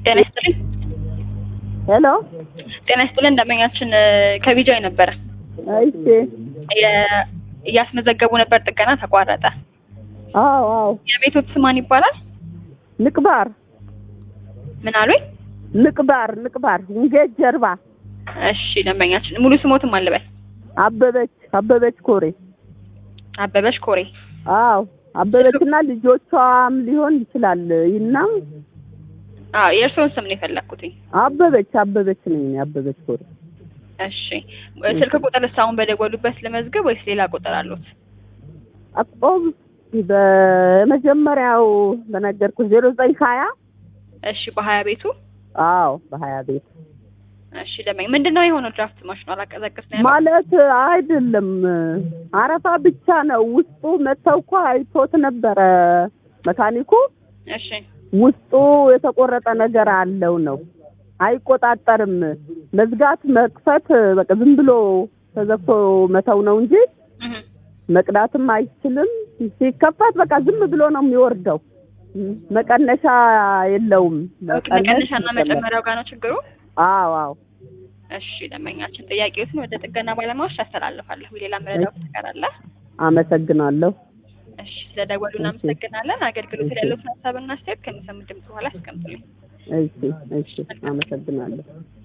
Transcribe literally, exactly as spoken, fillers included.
ጤና ይስጥልኝ። ሄሎ ጤና ይስጥልኝ። እንደመኛችን ከቢጃይ ነበር። እሺ እያስመዘገቡ ነበር፣ ጥገና ተቋረጠ። አዎ አዎ። የቤቶት ስም ማን ይባላል? ንቅባር ምን አሉኝ? ንቅባር ንቅባር እንጌት ጀርባ። እሺ ደንበኛችን ሙሉ ስሞትም አለበት? አበበች አበበች ኮሬ። አበበች ኮሬ። አዎ አበበችና ልጆቿም ሊሆን ይችላል። እና አዎ የእርስዎን ስም ነው የፈለኩት። አበበች አበበች ነኝ አበበች ኮሬ። እሺ ስልክ ቁጥር ሳውን በደወሉበት ለመዝገብ ወይስ ሌላ ቁጥር አሉት? አቆብ በመጀመሪያው በነገርኩ ዜሮ ዘጠኝ ሀያ እሺ በሀያ ቤቱ። አዎ በሀያ ቤቱ። እሺ ለምን ምንድነው የሆነው? ድራፍት ማሽኑ አላቀዘቅዝ ነው ማለት አይደለም፣ አረፋ ብቻ ነው። ውስጡ መተው እኮ አይቶት ነበረ መካኒኩ። እሺ ውስጡ የተቆረጠ ነገር አለው ነው፣ አይቆጣጠርም። መዝጋት መክፈት በቃ ዝም ብሎ ተዘግቶ መተው ነው እንጂ መቅዳትም አይችልም። ሲከፈት በቃ ዝም ብሎ ነው የሚወርደው። መቀነሻ የለውም። መቀነሻና መጨመሪያው ጋር ነው ችግሩ። አዎ አዎ። እሺ ደንበኛችን ጥያቄዎችን ወደ ጥገና ባለሙያዎች አስተላልፋለሁ። ሌላ መረጃው ትቀራለ? አመሰግናለሁ። እሺ ስለደወሉ እናመሰግናለን። አገልግሎት ያለው ሀሳብና አስተያየት ከሚሰሙ ድምጽ በኋላ አስቀምጡልኝ። እሺ እሺ አመሰግናለሁ።